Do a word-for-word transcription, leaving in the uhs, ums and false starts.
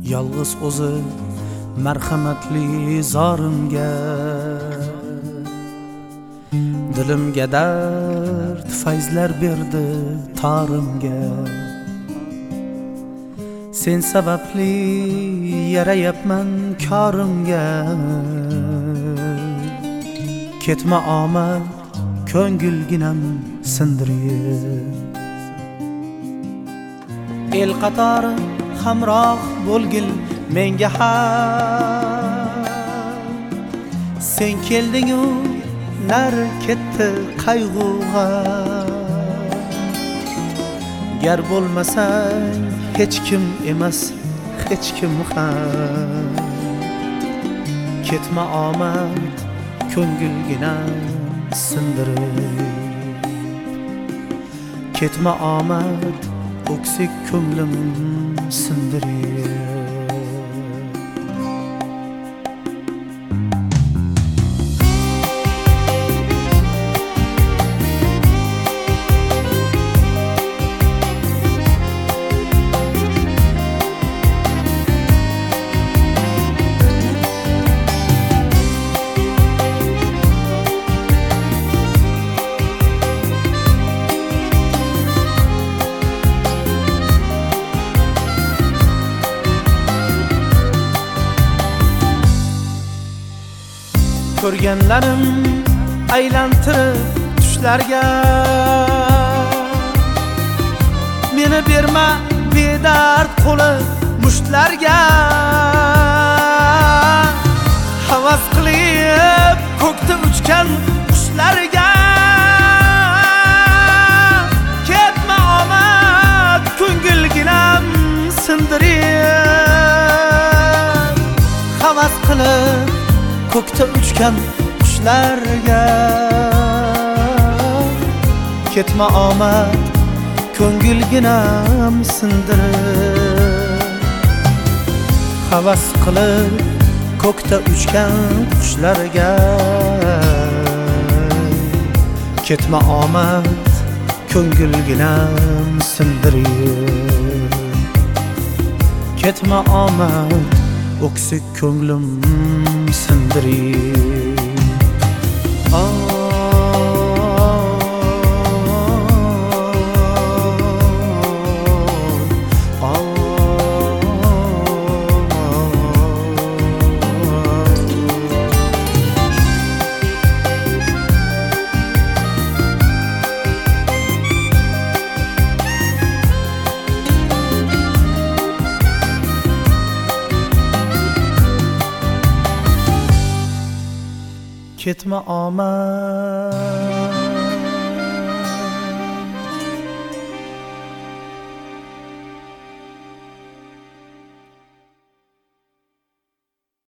yolg'iz o'zi marhamatli zorimga, dilimga dard fayzlar berdi torimga. Sen sababli yarayapman korimga, ketma omad ko'ngilginam sindirib. El qatori hamroh bo'lgil menga ham, sen kelding-u nari ketdi qayg'uga. Gar bo'lmasang hech kim emas hech kim ham, ketma omad ko'ngilginam sindirib. Ketma omad o'ksik ko'nglim sindirib. Ko'rganlarim aylantirib tushlarga, meni berma bedard qo'li mushtlarga. Havas qilib ko'kda uchgan qushlarga, ketma omad ko'ngilginam sindirib. Havas qilib ko'kda uchgan qushlarga, ketma omad ko'ngilginam sindirib. Havas qilib ko'kda uchgan qushlarga, ketma omad ko'ngilginam sindirib. Ketma omad o'ksik ko'nglim sindirib. Ketma omad